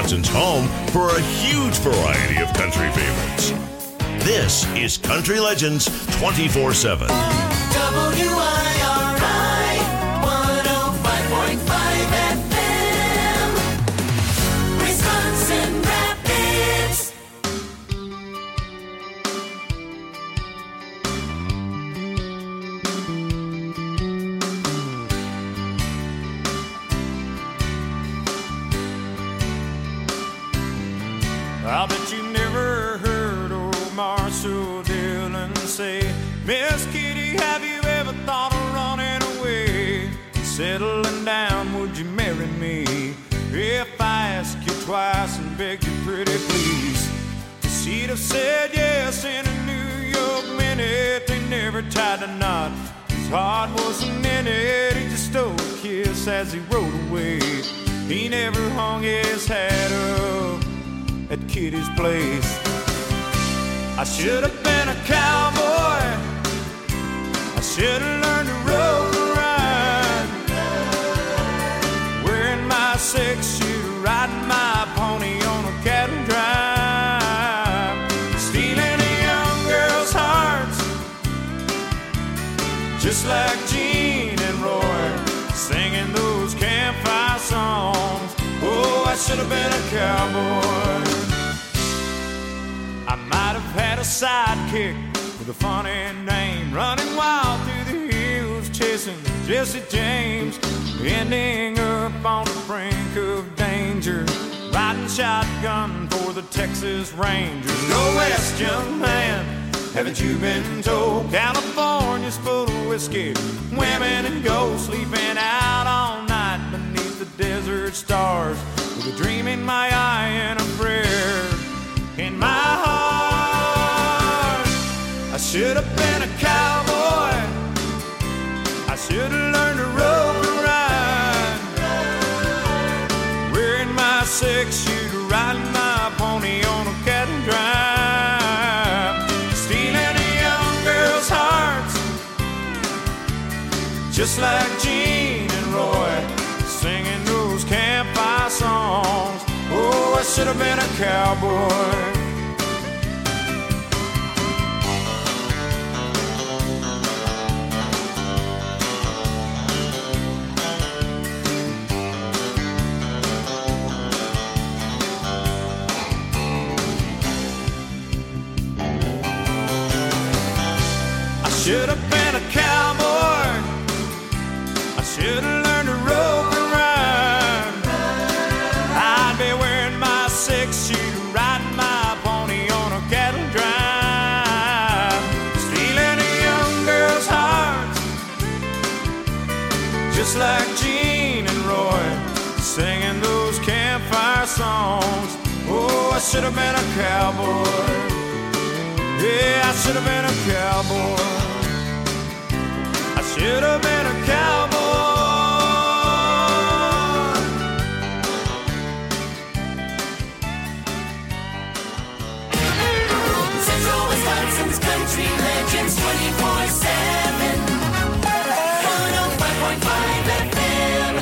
Wisconsin's home for a huge variety of country favorites. This is Country Legends 24/7. WIRI 105.5 FM, Wisconsin Rapids. I bet you never heard old Marshall Dillon say, Miss Kitty, have you ever thought of running away? Settling down, would you marry me? If I ask you twice and beg you pretty please. She'd have said yes in a New York minute. They never tied a knot, his heart wasn't in it. He just stole a kiss as he rode away. He never hung his hat up at Kitty's place. I should have been a cowboy, I should have learned to rope and ride, wearing my 6-shooter, riding my pony on a cattle drive, stealing a young girl's hearts, just like Gene and Roy, singing those campfire songs. Oh, I should have been a cowboy. I might have had a sidekick with a funny name, running wild through the hills, chasing Jesse James, ending up on the brink of danger, riding shotgun for the Texas Rangers. Go west, young man, haven't you been told? California's full of whiskey, women and gold, sleeping out all night beneath the desert stars, with a dream in my eye and a prayer in my heart. I should have been a cowboy, I should have learned to rope and ride, wearing my 6-shooter, riding my pony on a cattle drive, stealing a young girl's hearts, just like Gene and Roy, singing those campfire songs. Oh, I should have been a cowboy. I should have been a cowboy, I should have learned to rope and ride, I'd be wearing my 6-shooter, riding my pony on a cattle drive, stealing a young girl's heart, just like Gene and Roy, singing those campfire songs. Oh, I should have been a cowboy. Yeah, I should have been a cowboy. I should have been a cowboy. Central Wisconsin's Country Legends 24/7, 105.5 FM.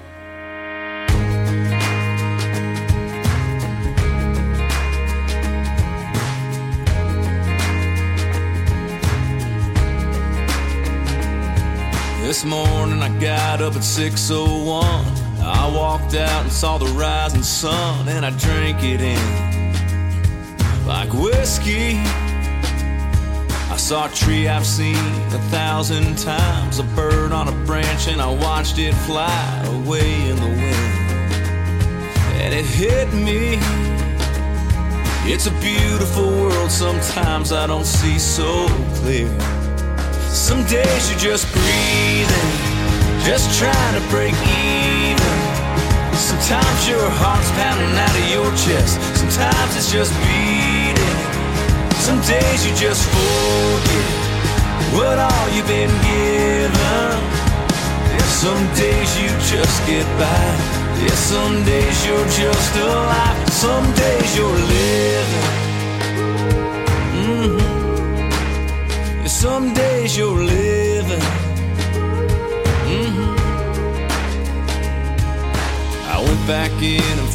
This morning I got up at 6:01. I walked out and saw the rising sun, and I drank it in like whiskey. I saw a tree I've seen 1,000 times, a bird on a branch, and I watched it fly away in the wind. And it hit me, it's a beautiful world, sometimes I don't see so clear. Some days you're just breathing, just trying to break even. Sometimes your heart's pounding out of your chest, sometimes it's just beating. Some days you just forget what all you've been given. Yeah, some days you just get by. Yeah, some days you're just alive. Some days you're living. Some days you're living. I went back in and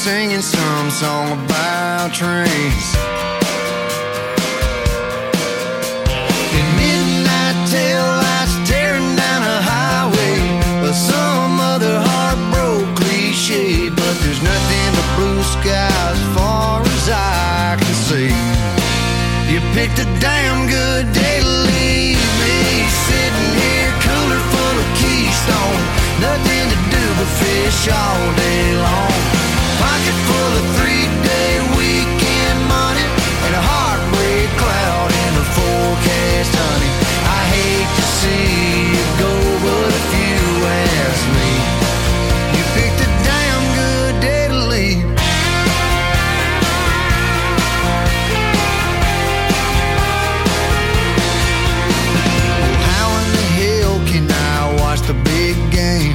singing some song about trains. In midnight tail lights tearing down a highway, or some other heartbroken cliche, but there's nothing but blue skies as far as I can see. You picked a damn good day to leave me, sitting here cooler full of Keystone, nothing to do but fish all day long. Pocket full of 3-day weekend money and a heartbreak cloud in the forecast, honey. I hate to see you go, but if you ask me, you picked a damn good day to leave. How in the hell can I watch the big game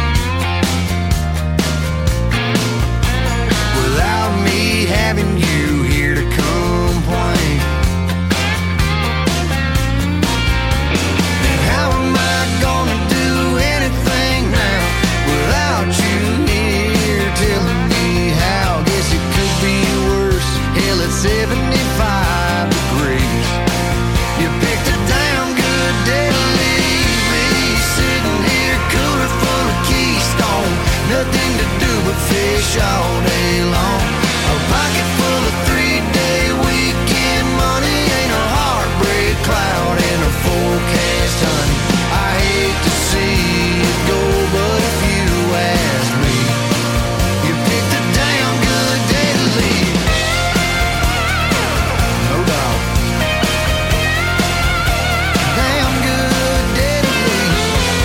without me having you here to complain? And how am I gonna do anything now without you here telling me how? Guess it could be worse. Hell, it's 75 degrees. You picked a damn good day to leave me, sitting here cooler full of Keystone, nothing to do but fish all day long. A pocket full of 3-day weekend money ain't a heartbreak cloud in a forecast, honey. I hate to see you go, but if you ask me, you picked a damn good day to leave. No doubt. Damn good day to leave.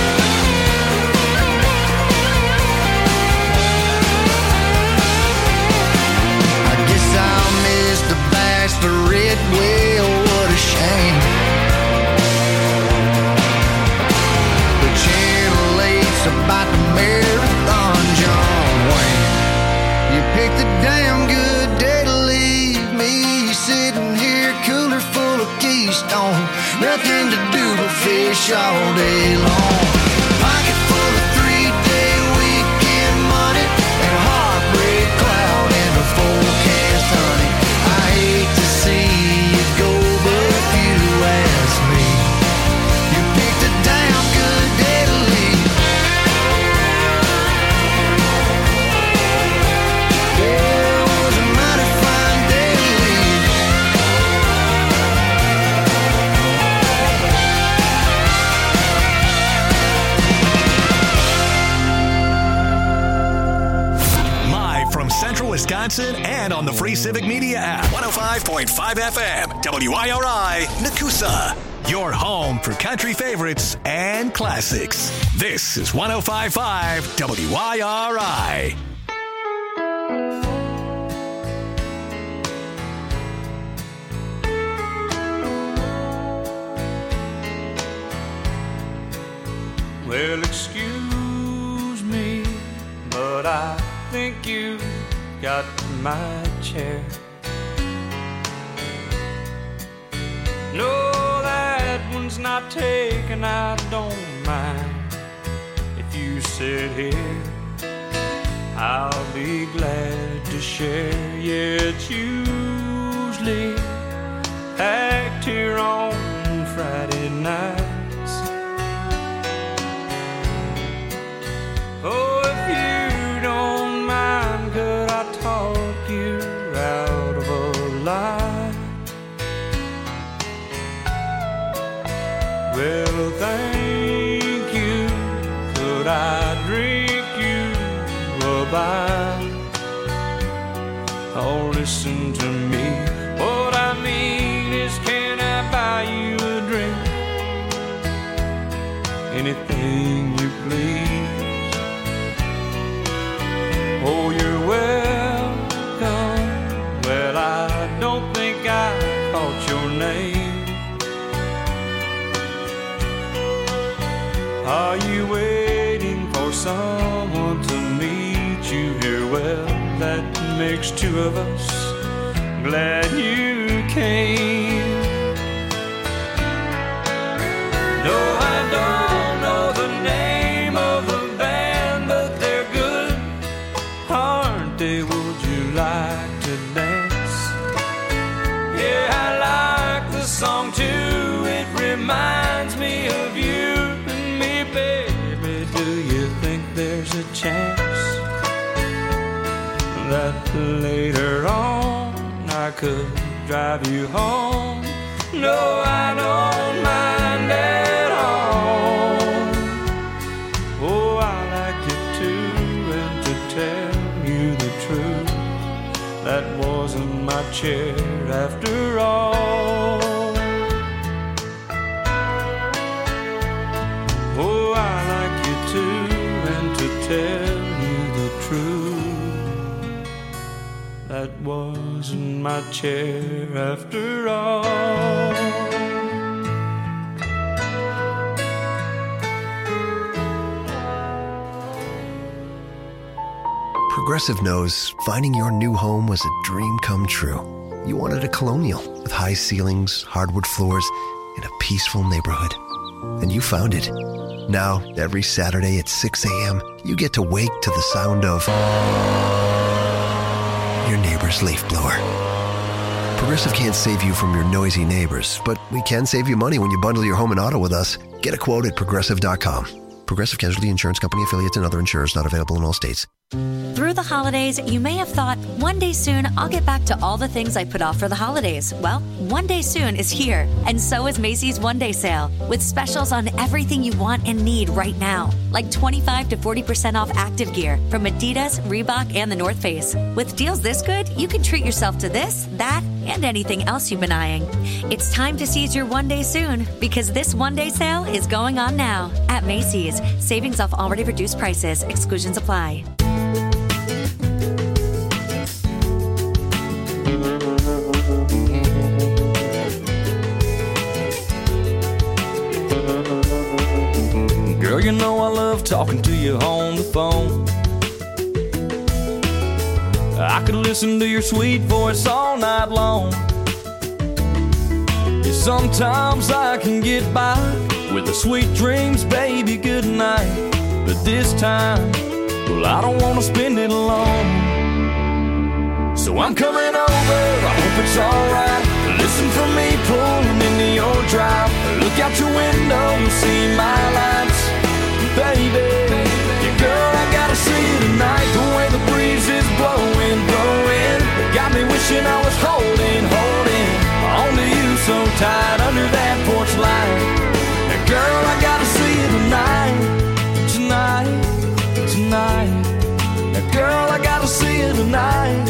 I guess I'll miss the bachelorette. Well, what a shame. The Channel 8's about the marathon, John Wayne. You picked a damn good day to leave me, sitting here cooler full of Keystone, nothing to do but fish all day long. Pocket full of 3-day weekend money and a heartbreak cloud in the forecast, honey. I hate to see you go, but if you ask me, you picked a damn good day to leave. Yeah, it was a mighty fine day to leave. Live from Central Wisconsin and on the free Civic Media app. 105.5 FM, WIRI, Nakusa. Your home for country favorites and classics. This is 105.5 WIRI. Well, excuse me, but I think you got my chair. No, that one's not taken, I don't mind. If you sit here, I'll be glad to share. Yeah, it's usually packed here on Friday nights. Oh, if you don't mind, could I talk you out of a lie? Well, thank you. Could I drink you a bite? Oh, listen to me. What I mean is, can I buy you a drink? Anything you please. Oh, you're welcome. Well, I don't think I caught your name. Are you waiting for someone to meet you here? Well, that makes two of us. Glad you came. No, I don't know the name of the band, but they're good, aren't they? Would that later on I could drive you home. No, I don't mind at all. Oh, I like you too, and to tell you the truth, that wasn't my chair after all. Oh, I like you too, and to tell you the truth, that wasn't my chair after all. Progressive knows finding your new home was a dream come true. You wanted a Colonial with high ceilings, hardwood floors, and a peaceful neighborhood. And you found it. Now, every Saturday at 6 a.m., you get to wake to the sound of your neighbor's leaf blower. Progressive can't save you from your noisy neighbors, but we can save you money when you bundle your home and auto with us. Get a quote at Progressive.com. Progressive Casualty Insurance Company, affiliates, and other insurers not available in all states. Through the holidays, you may have thought, one day soon, I'll get back to all the things I put off for the holidays. Well, one day soon is here, and so is Macy's One Day Sale, with specials on everything you want and need right now, like 25 to 40% off active gear from Adidas, Reebok, and the North Face. With deals this good, you can treat yourself to this, that, and anything else you've been eyeing. It's time to seize your one day soon, because this one day sale is going on now at Macy's. Savings off already reduced prices. Exclusions apply. Girl, you know I love talking to you on the phone. I could listen to your sweet voice all night long. Yeah, sometimes I can get by with the sweet dreams, baby, good night. But this time, well, I don't want to spend it alone. So I'm coming over, I hope it's alright. Listen for me pulling into your drive. Look out your window, you'll see my lights. Baby, yeah, girl, I gotta see you tonight. The way the breeze is blowing, blowing, got me wishing I was holding onto you so tight under that porch light. Now, girl, I gotta see you tonight. Now, girl, I gotta see you tonight.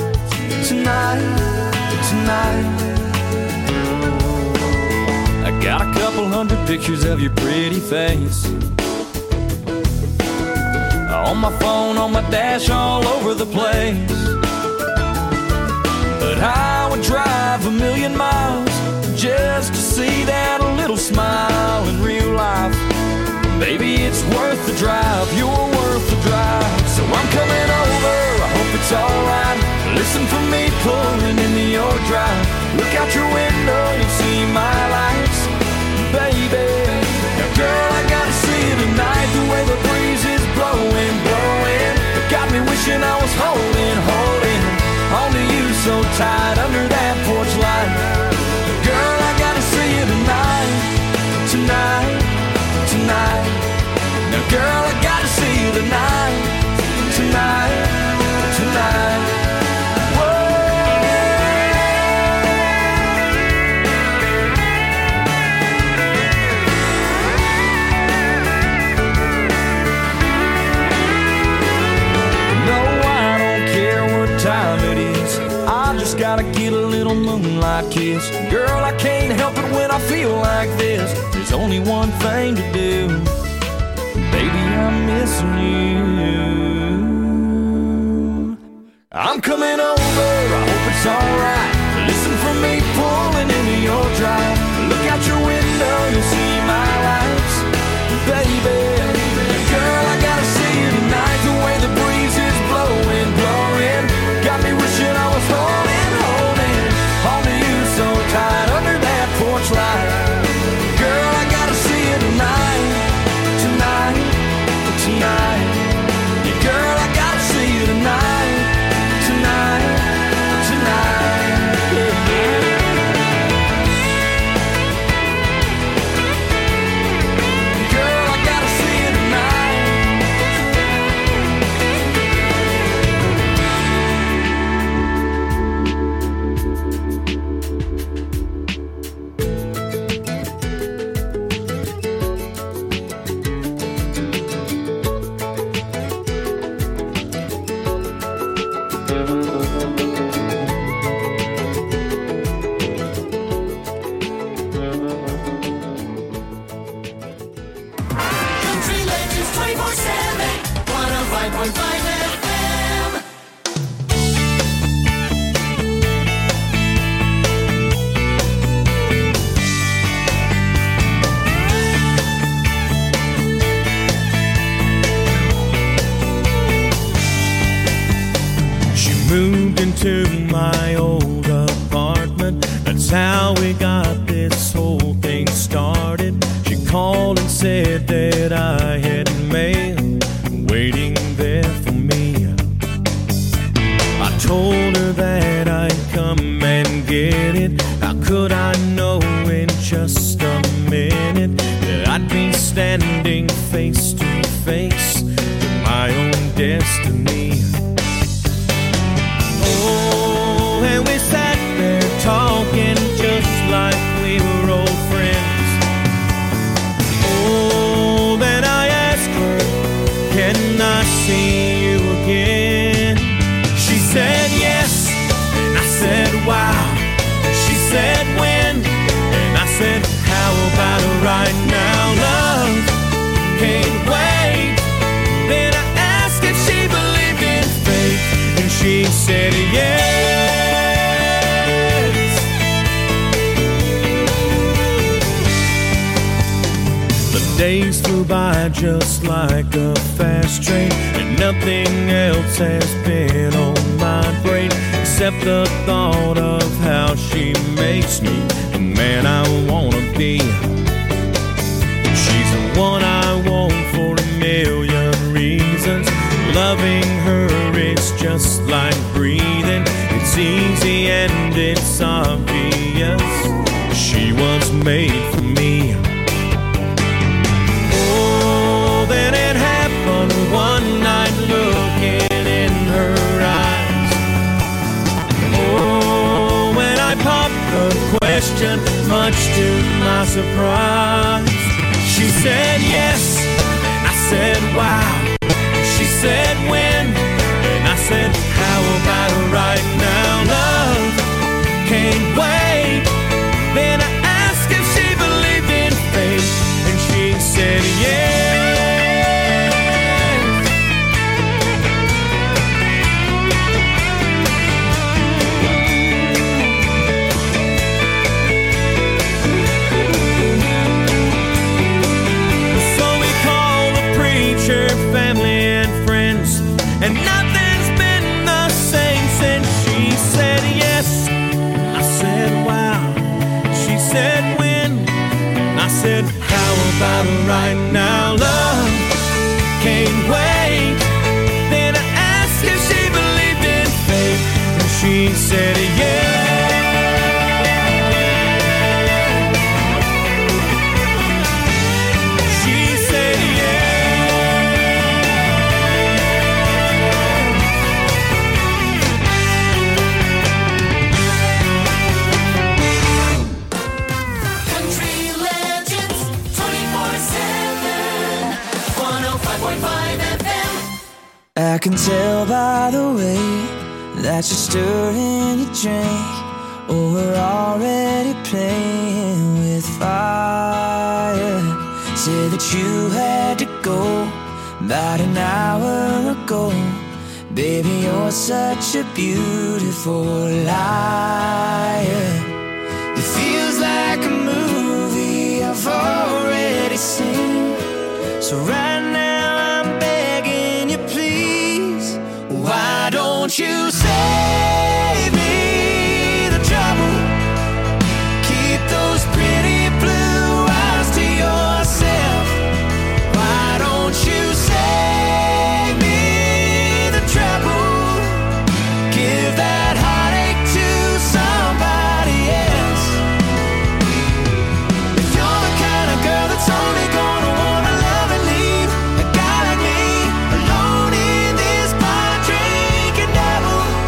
I got a couple hundred pictures of your pretty face on my phone, on my dash, all over the place. But I would drive 1,000,000 miles just to see that little smile in real life. Baby, it's worth the drive, you're worth the drive. So I'm coming over, I hope it's alright. Listen for me pulling into your drive. Look out your window, you'll see my lights. Baby, now girl, I gotta see you tonight. The way the breeze is blowing, blowing, got me wishing I was holding onto you so tight under that porch light. Girl, I gotta see you tonight. Now girl, I gotta see you tonight. Gotta get a little moonlight kiss. Girl, I can't help it when I feel like this. There's only one thing to do. Baby, I'm missing you. I'm coming over, I hope it's alright. Listen for me pulling into your drive. Look out your window, you'll see my lights. Baby, girl, I gotta see you tonight. The way the breeze is blowing, blowing, got me wishing I was holding onto you so tight under that porch light. Girl, I gotta see you tonight. Yeah, girl, I gotta see you tonight. Country Legends 24/7, 105.5 FM. She moved into my old apartment. That's how we got this whole thing started. She called and said that I had mail waiting there for me. I told her that I'd come and get it. How could I know in just a minute that I'd be standing face to face with my own destiny? Oh, and we sat there talking just like we were old friends. Oh, then I asked her, can I see you again? She said yes, and I said wow. She said when, and I said how about right now, love? Can't wait. Then I asked if she believed in fate, and she said yes. The days flew by just like a fast train, and nothing else has been on my brain except the thought of how she makes me the man I wanna be. She's the one I want for a million reasons. Loving her is just like breathing. It's easy and it's obvious. She was made for me. Oh, then it happened one night looking in her eyes. Oh, when I popped the question, much to my surprise, she said yes, and I said wow. She said when, and I said how about right now, love? Can't wait. Then I asked if she believed in fate, and she said yes. So we called the preacher, family and friends, and nothing's been the same since she said yes. I said wow. She said when. I said how about right now, love? Can't wait. Then I asked if she believed in fate, and she said yes. She said Country Legends 24/7, 105.5 FM. I can tell by the way that you're stirring your drink. Oh, we're already playing with fire. Say that you had to go about an hour ago. Baby, you're such a beautiful liar. It feels like a movie I've already seen. So right now I'm begging you, please, why don't you save me the trouble? Keep those pretty blue eyes to yourself. Why don't you save me the trouble? Give that heartache to somebody else. If you're the kind of girl that's only gonna wanna love and leave a guy like me alone in this bar drinking double.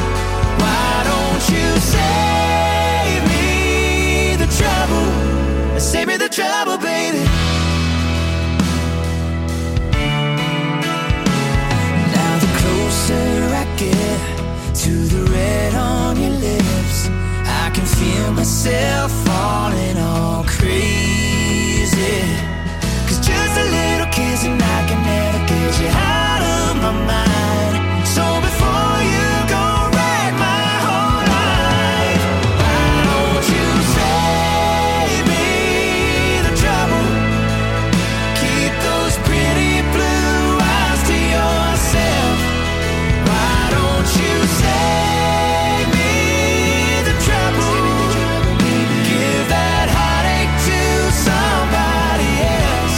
yourself falling all crazy. 'Cause just a little kiss and I can never get you out of my mind. So before you go wreck my whole life, why don't you save me the trouble? Keep those pretty blue eyes to yourself. Why don't you save me the trouble? Give that heartache to somebody else.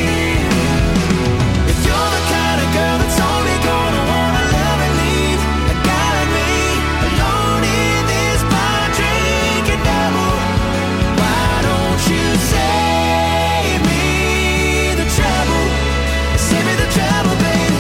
If you're the kind of girl that's only gonna wanna love and leave a guy like me alone in this bar drinking double, why don't you save me the trouble? Save me the trouble, baby.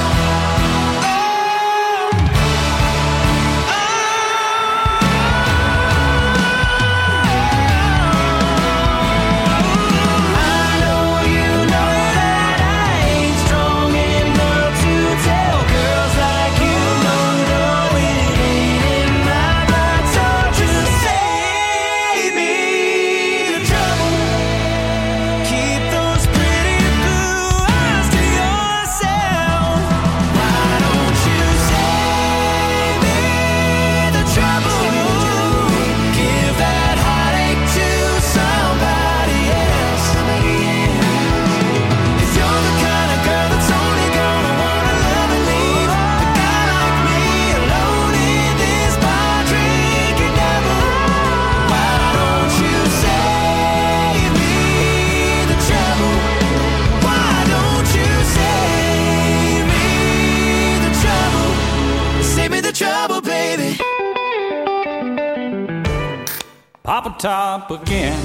I know you know that I ain't strong enough to tell girls like you no, it ain't in my blood. So just save me the trouble. Keep those pretty blue eyes to yourself. Why don't you save me the trouble? Give that heartache to somebody else. If you're the kind of girl that's only gonna wanna love and leave a guy like me alone in this bar drinking double, why don't you save me the trouble? Why don't you save me the trouble? Save me the trouble, baby. Papa Top again.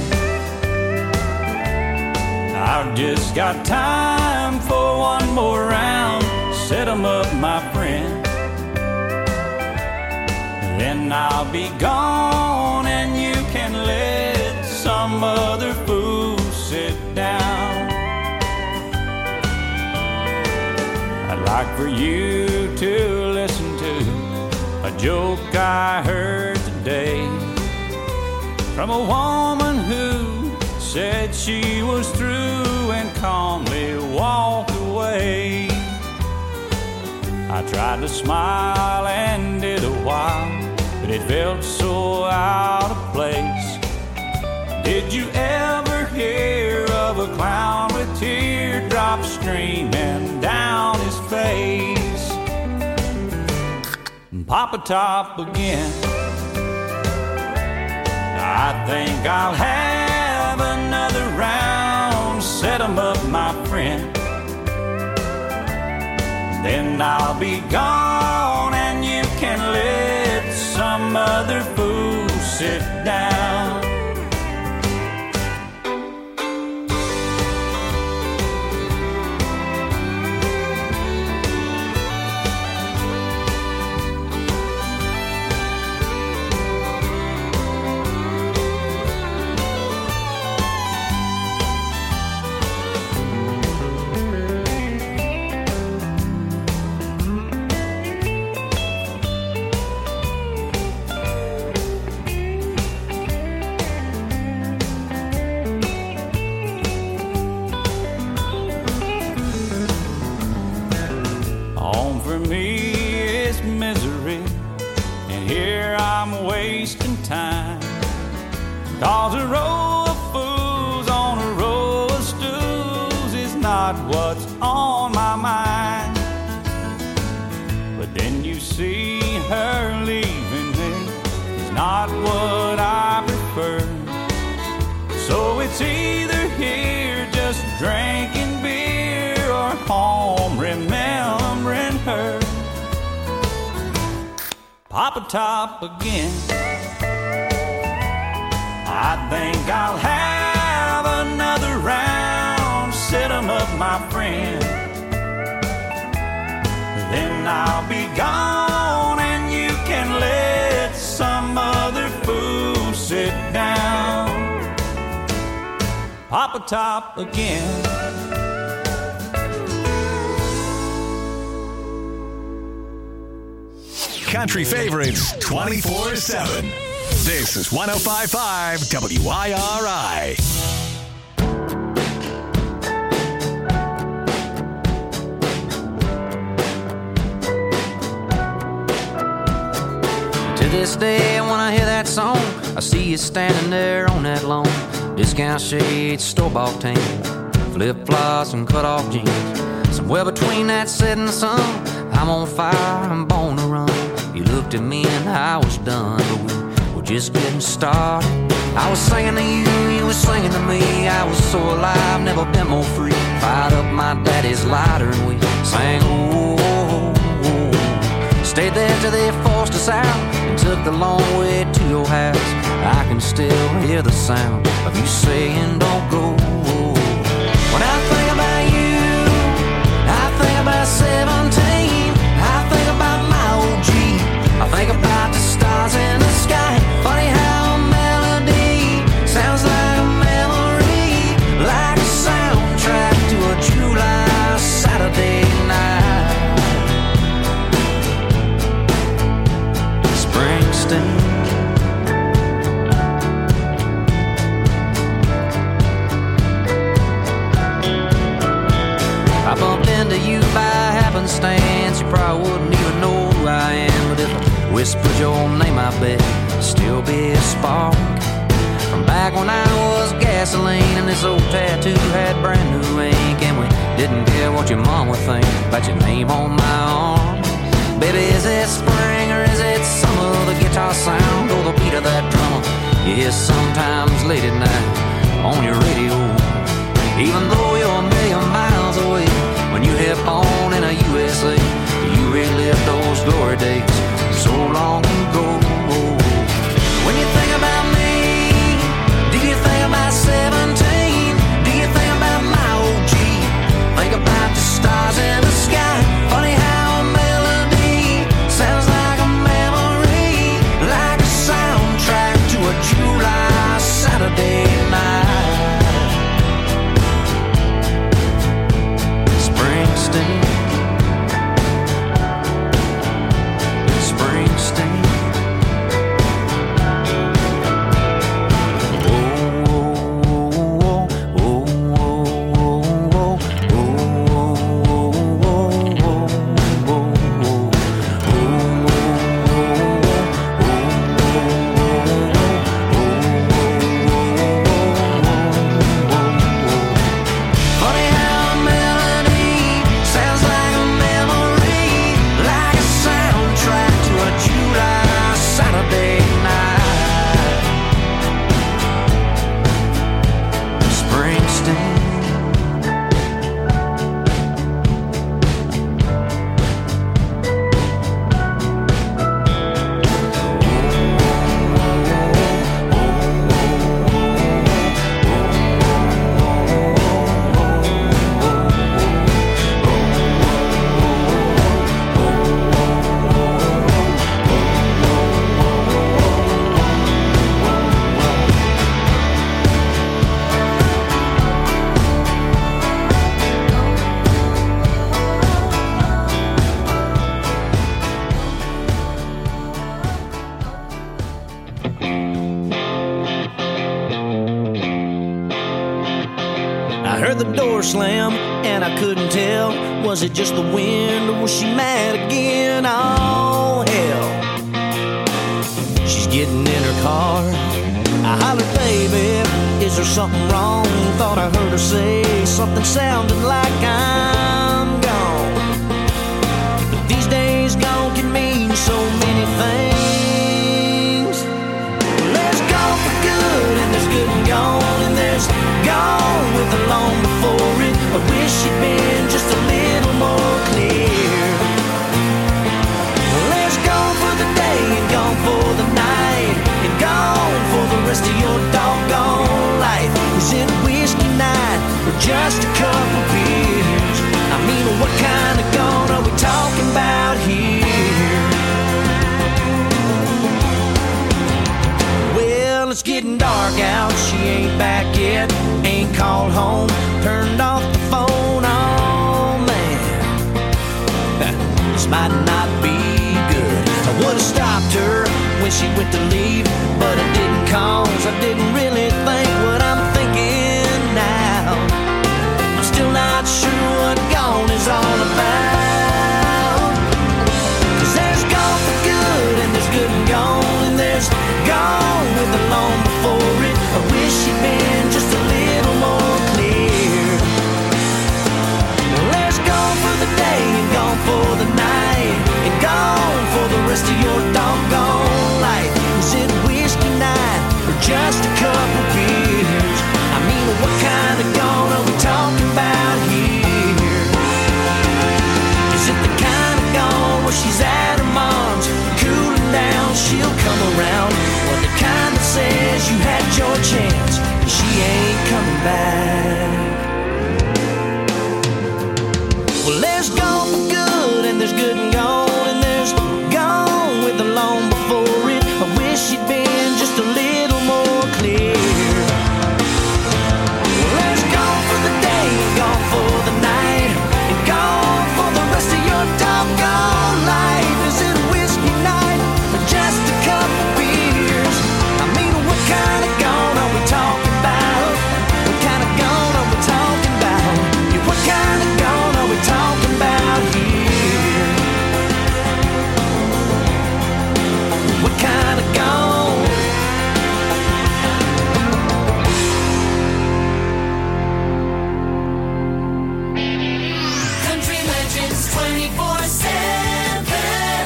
I've just got time for one more round. Set 'em up, my friend. Then I'll be gone and you can let some other fool sit down. I'd like for you to listen to a joke I heard today from a woman who said she was through and calmly walked away. I tried to smile and did a while, but it felt so out of place. Did you ever hear of a clown with teardrops streaming down his face? Papa Top again. I think I'll have another round. Set 'em up, my friend. Then I'll be gone and you can let some other fool sit down. Home for me is misery, and here I'm wasting time. 'Cause a row of fools on a row of stools is not what's on my mind. But then you see her leaving me is not what I prefer. So it's either here just drinking beer or home remembering her. Papa Top again. I think I'll have another round. Set 'em up, my friend. Then I'll be gone and you can let some other fool sit down. Papa Top again. Country favorites 24/7. This is 105.5 WIRI. To this day, when I hear that song, I see you standing there on that lawn. Discount shades, store-bought tan, flip-flops and cut-off jeans. Somewhere between that setting sun, I'm on fire, I'm born to run. You looked at me and I was done, but we were just getting started. I was singing to you, you were singing to me. I was so alive, never been more free. Fired up my daddy's lighter and we sang, oh, oh, oh. Stayed there till they forced us out and took the long way to your house. I can still hear the sound of you saying don't go. When I think about you, I think about 17. I think about my old Jeep. I think about the stars in the sky. Funny how a melody sounds like a memory, like a soundtrack to a July Saturday night. Springsteen. I bumped into you by happenstance. You probably wouldn't even know who I am, but if I whispered your name, I bet it'd still be a spark. From back when I was gasoline and this old tattoo had brand new ink, and we didn't care what your mom would think about your name on my arm. Baby, is it spring or is it summer? The guitar sound or the beat of that drummer you hear sometimes late at night on your radio. Even though you're a million miles away, when you hit on in a USA, you relive those glory days so long ago. When you think about me, do you think about 17? Do you think about my old Jeep? Think about the stars in the sky. Funny how a melody sounds like a memory, like a soundtrack to a July Saturday night. Springsteen. Slam, and I couldn't tell, was it just the wind or was she mad again? Oh hell, she's getting in her car. I hollered, baby, is there something wrong? Thought I heard her say something sounding like I'm gone. But these days gone can mean so many things. There's gone for good and there's good and gone, and there's gone with the long before it. I wish you'd been just a little more clear. Well, there's gone for the day and gone for the night, and gone for the rest of your doggone life. Is it a whiskey night or just a couple beers? I mean, what kind of gone are we talking about here? Well, it's getting dark out, she ain't back yet, ain't called home, turned off the phone. Oh man, this might not be good. I would've stopped her when when she went to leave, but I didn't cause I didn't really think what I'm thinking now. I'm still not sure what gone is all about. 'Cause there's gone for good and there's good and gone, and there's gone with the long before it. I wish she'd been just a little more clear. Well, there's gone for the day and gone for the night, and gone for the rest of your doggone life. Is it whiskey night or just a couple beers? I mean, what kind of gone are we talking about here? Is it the kind of gone where she's at her mom's, cooling down, she'll come around? Or the kind that says you had your chance and she ain't coming back? Well, there's gone for good and there's good and gone, and there's gone with the long before it. I wish she'd been just a little more clear. Well, there's gone for the day and gone for the night, and gone for the rest of your doggone life. Is it a whiskey night or just a couple beers? I mean, what kind of gone are we talking about? What kind of gone are we talking about? Yeah, what kind of gone are we talking about here? What kind of gone? Country Legends 24/7.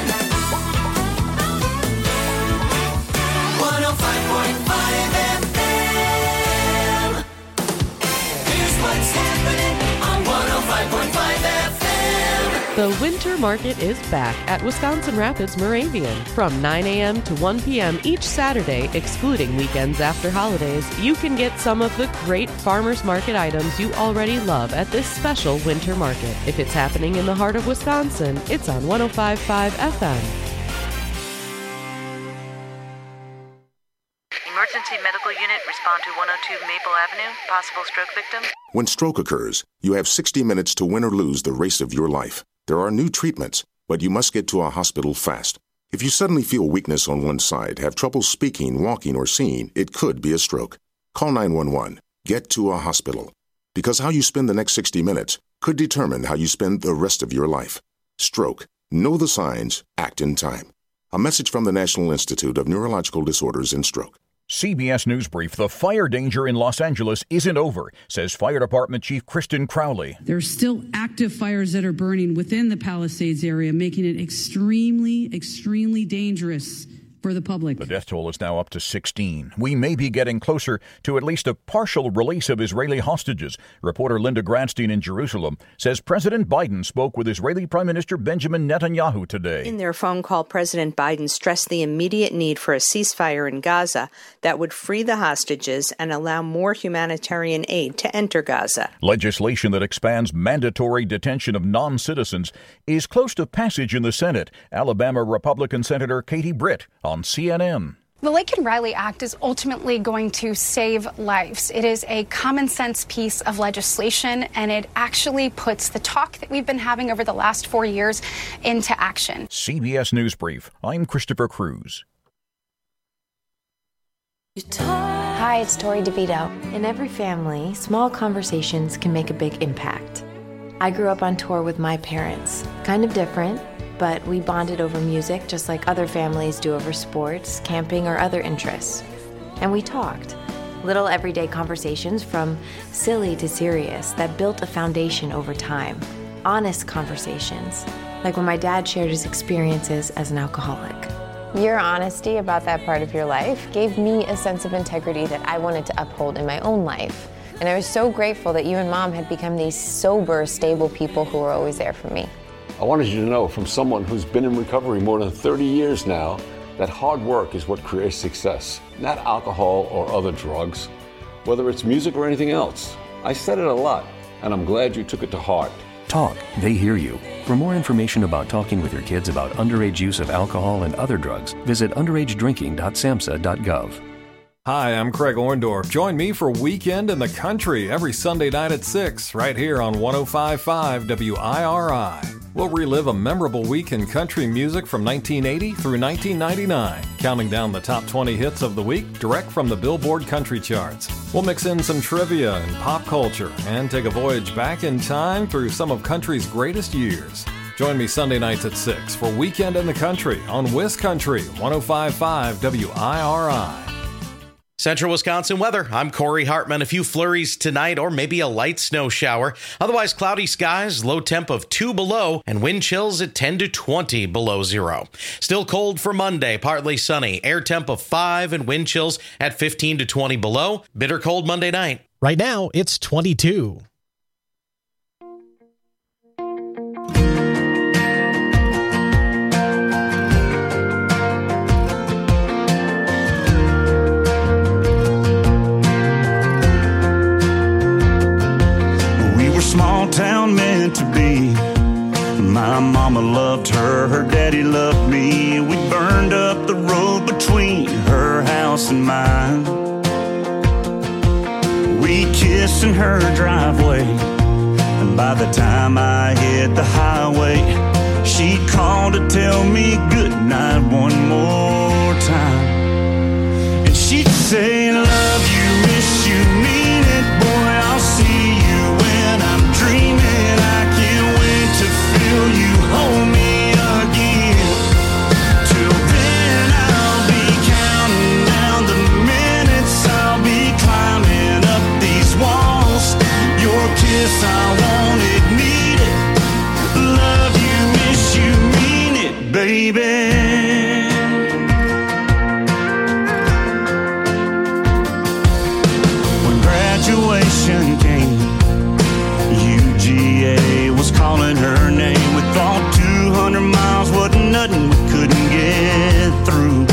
105.5 FM. Here's what's happening on 105.5 FM. The Winter Market is back at Wisconsin Rapids Moravian from 9 a.m. to 1 p.m. each Saturday, excluding weekends after holidays. You can get some of the great farmers market items you already love at this special Winter Market. If it's happening in the heart of Wisconsin, it's on 105.5 FM. Emergency medical unit, respond to 102 Maple Avenue, possible stroke victim. When stroke occurs, you have 60 minutes to win or lose the race of your life. There are new treatments, but you must get to a hospital fast. If you suddenly feel weakness on one side, have trouble speaking, walking, or seeing, it could be a stroke. Call 911. Get to a hospital. Because how you spend the next 60 minutes could determine how you spend the rest of your life. Stroke. Know the signs. Act in time. A message from the National Institute of Neurological Disorders and Stroke. CBS News Brief. The fire danger in Los Angeles isn't over, says Fire Department Chief Kristen Crowley. There's still active fires that are burning within the Palisades area, making it extremely, extremely dangerous for the public. The death toll is now up to 16. We may be getting closer to at least a partial release of Israeli hostages. Reporter Linda Gradstein in Jerusalem says President Biden spoke with Israeli Prime Minister Benjamin Netanyahu today. In their phone call, President Biden stressed the immediate need for a ceasefire in Gaza that would free the hostages and allow more humanitarian aid to enter Gaza. Legislation that expands mandatory detention of non-citizens is close to passage in the Senate. Alabama Republican Senator Katie Britt on CNN. The Laken Riley Act is ultimately going to save lives. It is a common sense piece of legislation, and it actually puts the talk that we've been having over the last 4 years into action. CBS News Brief. I'm Christopher Cruz. Hi, it's Tori DeVito. In every family, small conversations can make a big impact. I grew up on tour with my parents. Kind of different, but we bonded over music just like other families do over sports, camping, or other interests. And we talked. Little everyday conversations from silly to serious that built a foundation over time. Honest conversations, like when my dad shared his experiences as an alcoholic. Your honesty about that part of your life gave me a sense of integrity that I wanted to uphold in my own life. And I was so grateful that you and Mom had become these sober, stable people who were always there for me. I wanted you to know from someone who's been in recovery more than 30 years now that hard work is what creates success, not alcohol or other drugs, whether it's music or anything else. I said it a lot, and I'm glad you took it to heart. Talk, they hear you. For more information about talking with your kids about underage use of alcohol and other drugs, visit underagedrinking.samhsa.gov. Hi, I'm Craig Orndorff. Join me for Weekend in the Country every Sunday night at 6, right here on 105.5 WIRI. We'll relive a memorable week in country music from 1980 through 1999, counting down the top 20 hits of the week direct from the Billboard Country Charts. We'll mix in some trivia and pop culture and take a voyage back in time through some of country's greatest years. Join me Sunday nights at 6 for Weekend in the Country on WisCountry 105.5 WIRI. Central Wisconsin weather. I'm Corey Hartman. A few flurries tonight or maybe a light snow shower. Otherwise, cloudy skies, low temp of 2 below, and wind chills at 10 to 20 below zero. Still cold for Monday, partly sunny. Air temp of 5 and wind chills at 15 to 20 below. Bitter cold Monday night. Right now, it's 22. Small town meant to be. My mama loved her, her daddy loved me. We burned up the road between her house and mine. We kissed in her driveway, and by the time I hit the highway, she called to tell me goodnight one more time. And she'd say, love you, miss you, mean it, boy, I'll see you when I'm dreaming. I can't wait to feel you hold me again. Till then I'll be counting down the minutes. I'll be climbing up these walls. Your kiss, I want it, need it. Love you, miss you, mean it, baby. Graduation came, UGA was calling her name. We thought 200 miles wasn't nothing, we couldn't get through.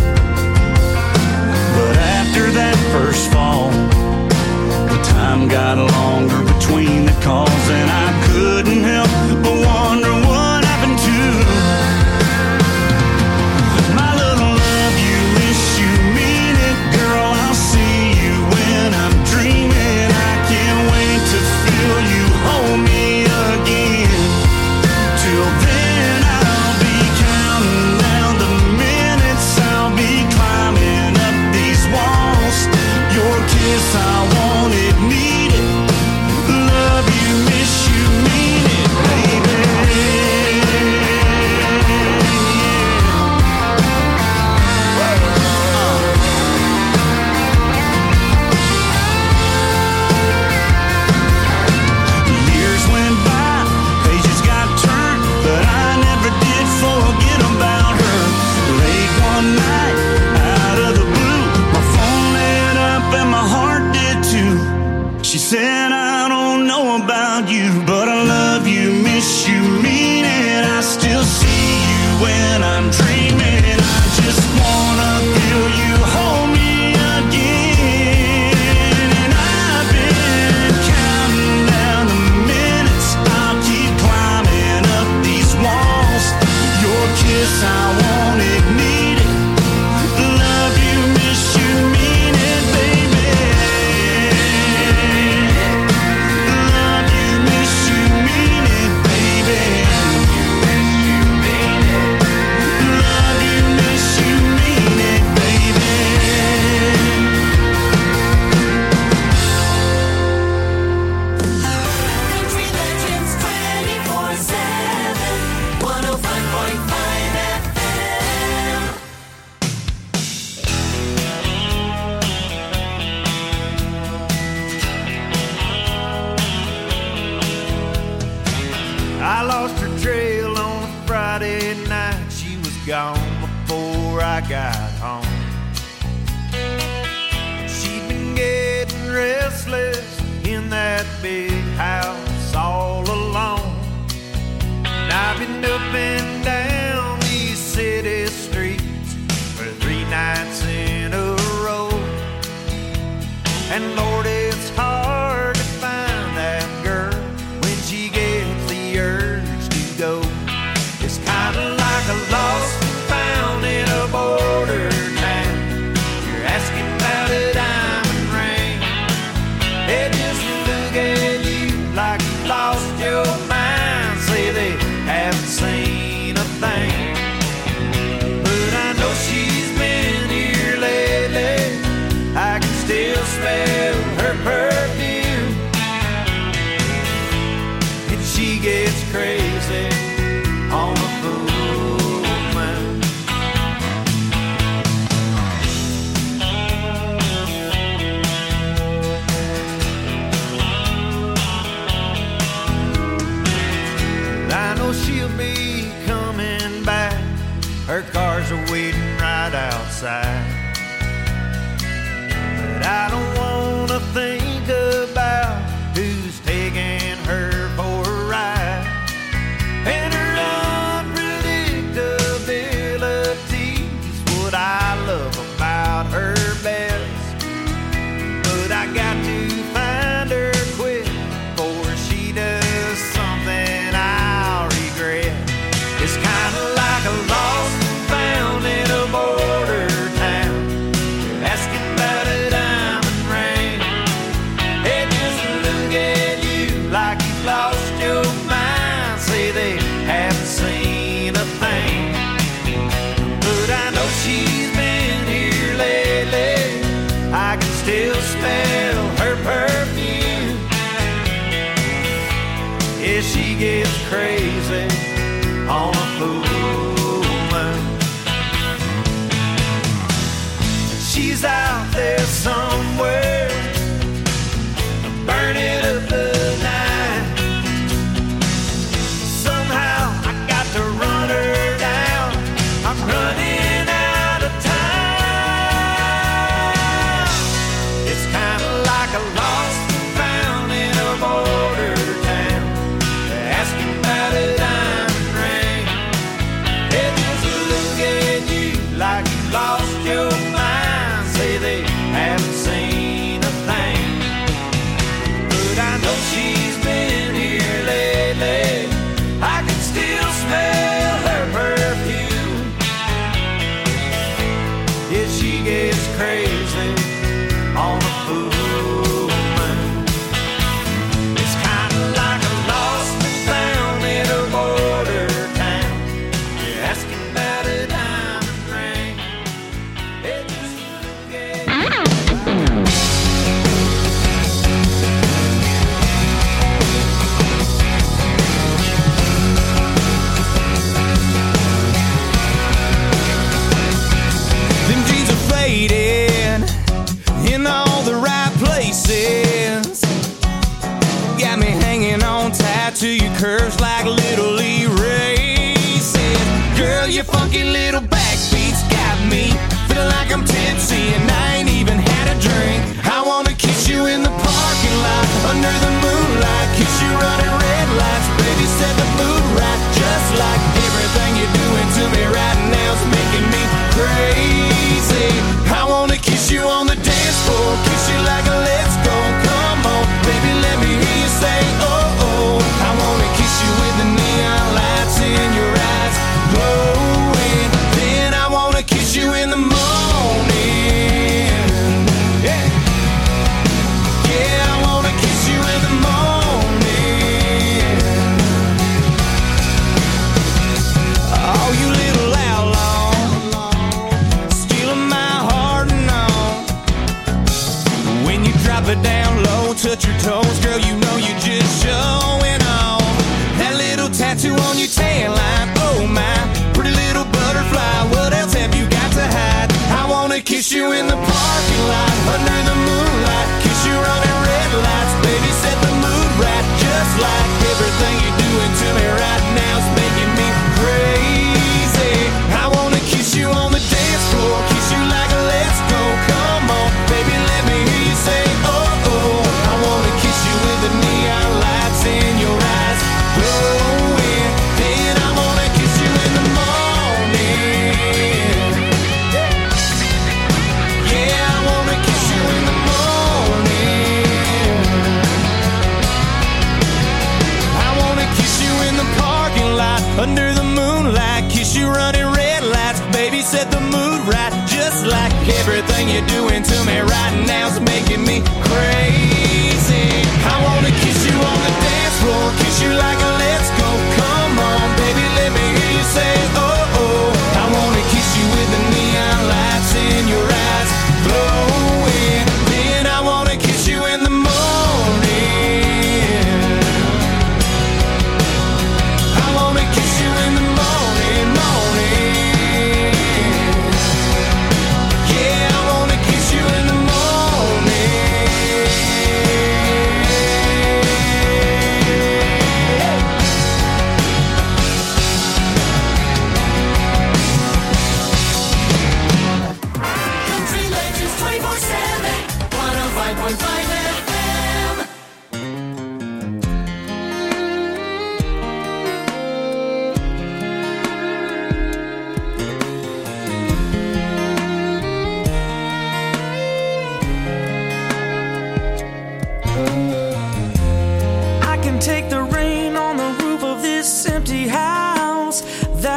But after that first fall, the time got longer between the calls, and I couldn't help but wonder what happened to my little love you, miss you, mean it, girl, I'll see you when I'm dreaming. I can't wait to feel you hold me again. Till then I'll be counting down the minutes. I'll be climbing up these walls. Your kiss, I want it, need it. Love you, miss you, mean it, baby. She said, I don't know about you, but I love you, miss you, mean it. I still see you when I'm dreaming. I just wanna feel you hold me again. And I've been counting down the minutes. I'll keep climbing up these walls. Your kiss, I want it, need it. Love you, miss you, mean it, baby. I lost her trail on a Friday night. She was gone before I got home. She'd been getting restless in that big house all alone. And I've been up and down these city streets for 3 nights in a row. And Lord, it's hard to find that girl when she gets the urge to go. It's kind of like a lost and found in a border town. You're asking about side. But I don't wanna think about who's taking her for a ride. And her unpredictability is what I love about her best. But I got to find her quick before she does something I'll regret. It's kind of like a lost and found in a border town. You're asking about a diamond ring. They just look at you like you've lost your mind. Say they haven't seen a thing. But I know she's been here lately. I can still smell her perfume. Yeah, she gets crazy on a full moon. She's out there somewhere, burning up the night. Somehow I got to run her down. I'm running out of time. It's kind of like a lost and found in a border town. They're asking about a diamond ring. They just look at you like you lost your mind. Say they haven't seen a thing. But I know she's been here lately. I can still smell her perfume. Yeah, she gets crazy on a full moon. It's kind of like a lost and found in a border town. You're asking about a diamond ring. They just look at them jeans are faded in all the right places. Got me hanging on tight to your curves like little erases. Girl, your funky little backbeats got me feeling like I'm tipsy and I ain't even had a drink. I wanna kiss you in the parking lot under the moonlight. Kiss you running red lights, baby, set the mood right. Just like everything you're doing to me right now's making me crazy. I wanna kiss you on the dance floor, kiss you like a let's go. Come on, baby, let me hear you say oh oh. I wanna kiss you with the neon lights in your eyes glowing. Then I wanna kiss you in the morning. Yeah, yeah, I wanna kiss you in the morning. Oh, you little outlaw, stealing my heart and all. When you drop it down low, touch your toes, girl, you know you're just showing off. That little tattoo on your tan line, oh my, pretty little butterfly. What else have you got to hide? I wanna kiss you in the parking lot under the moonlight. Kiss you running red lights, baby, set the mood right. Just like everything you're doing to me right now's making me crazy. I wanna kiss you on the dance floor, kiss you like a let's go. Come on, baby, let me hear you say oh oh. I wanna kiss you with the neon lights in your eyes glowing. Then I wanna kiss you in the morning. Yeah, I wanna kiss you in the morning. I wanna kiss you in the parking lot under the moonlight. Kiss you running red lights, baby, set the mood right. Just like everything you're doing to me right now's making me crazy. I wanna kiss you on the dance floor, kiss you like a let's go. Come on, baby, let me hear you say oh oh. I wanna kiss you with the neon lights in your eyes glowing. Then I wanna kiss you in the morning. I wanna kiss you in the morning, morning. Yeah, I wanna kiss you in the morning.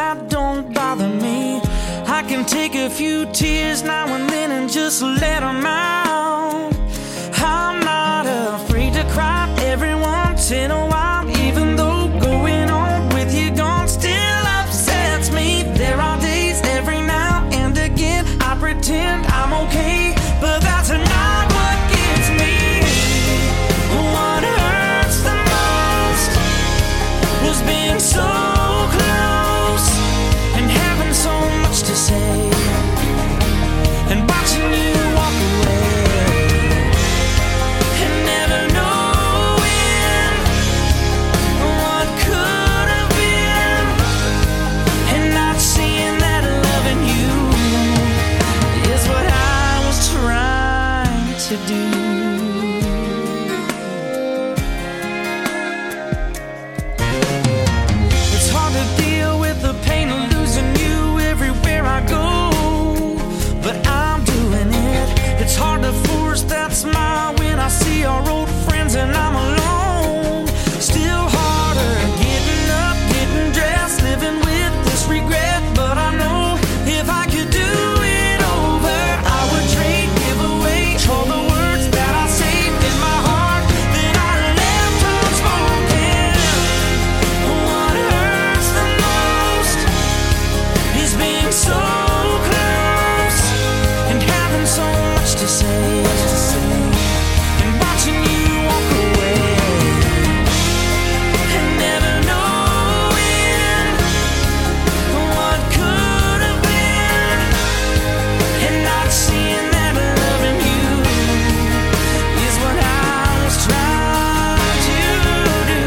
that don't bother me. I can take a few tears now and then and just let them out. I'm not afraid to cry every once in a while, even though going on with you gone still upsets me. There are days every now and again I pretend I'm okay, but that's not what gets me. What hurts the most was being so close and having so much to say and watching you walk away and never knowing what could have been and not seeing that loving you is what I was trying to do. It's hard to deal with the pain of losing you everywhere I go, but I'm doing it. It's hard to force that smile when I see our old friends and I'm alone. Still harder getting up, getting dressed, living with this regret. But I know if I could do it over, I would trade, give away all the words that I saved in my heart that I left unspoken. What hurts the most is being so close and having so much to say and watching you walk away and never knowing what could have been and not seeing that loving you is what I was trying to do.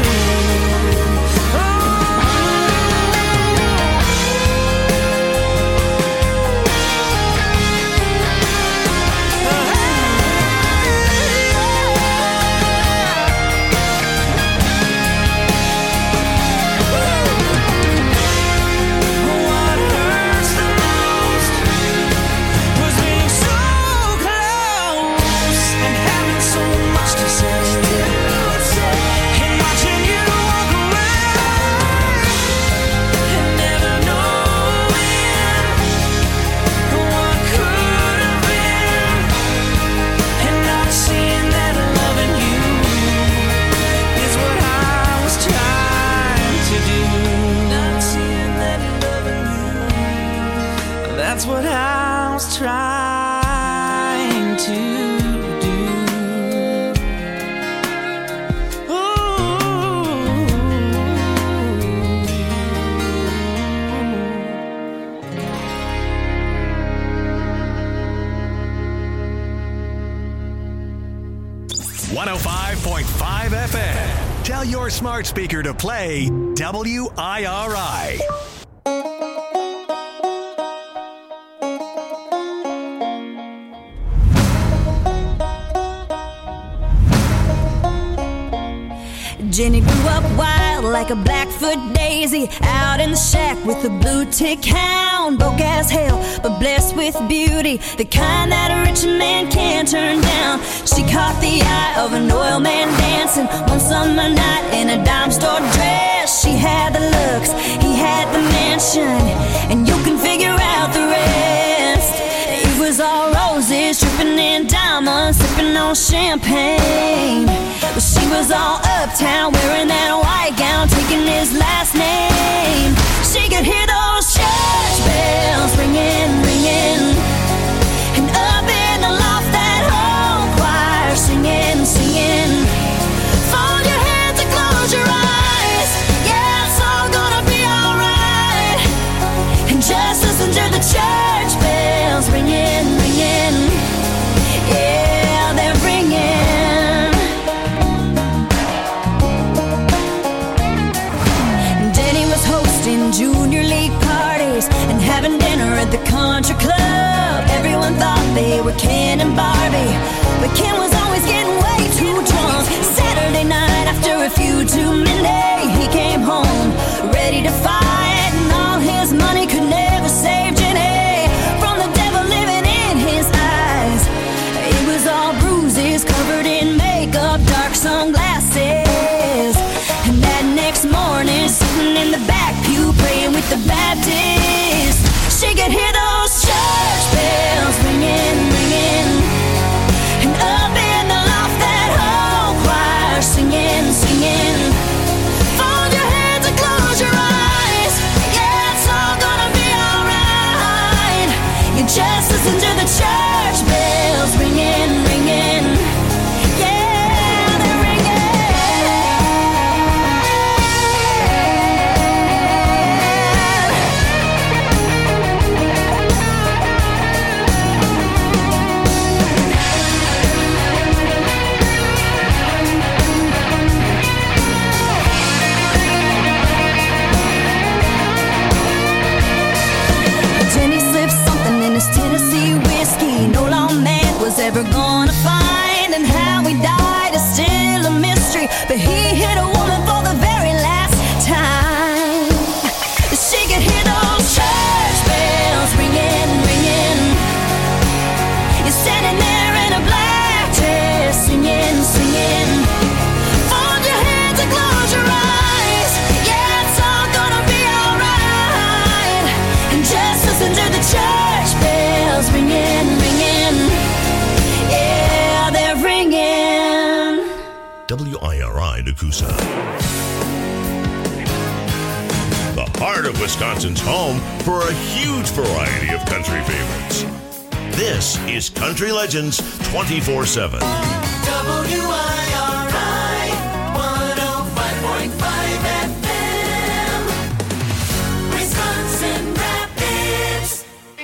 What hurts the most was being so close and having so much to say and watching you walk away and never knowing what could have been and not seeing that loving you is what I was trying to do. Not seeing that loving you, that's what I was trying to do. Ooh. 105.5 FM. Tell your smart speaker to play WIRI. Jenny grew up wild like a Blackfoot daisy, out in the shack with a blue tick hound. Broke as hell, but blessed with beauty, the kind that a rich man can't turn down. She caught the eye of an oil man dancing one summer night in a dime store dress. She had the looks, he had the mansion, and you can figure out the rest. It was all roses, dripping in diamonds, sipping on champagne. But she was all uptown, wearing that white gown, taking his last name. She could hear those church bells ringing, ringing, and up in the loft that whole choir singing, singing. Fold your hands and close your eyes, yeah, it's all gonna be alright. And just listen to the church bells ringing, ringing, yeah, they're ringing. Junior league parties and having dinner at the country club. Everyone thought they were Ken and Barbie, but Ken was always getting way too drunk. Saturday night after a few too many, he came home ready to fight, and all his money could never save Jenny from the devil living in his eyes. It was all bruises, covered in makeup, dark sunglasses. And that next morning, sitting in the back pew, praying with the Baptist WIRI Nakusa. The heart of Wisconsin's home for a huge variety of country favorites. This is Country Legends 24/7. WIRI 105.5 FM, Wisconsin Rapids.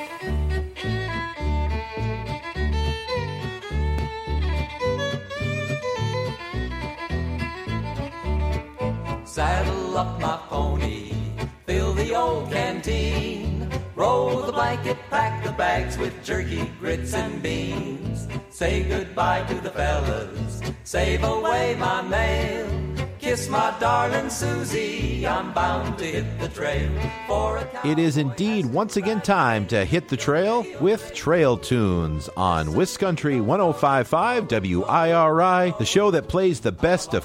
Saddle up my pony, fill the old canteen, roll the blanket, pack the bags with jerky, grits, and beans. Say goodbye to the fellas, save away my mail. Kiss my darling Susie, I'm bound to hit the trail for a It is indeed once again time to hit the trail with Trail Tunes on Wiscountry 105.5 WIRI, the show that plays the best of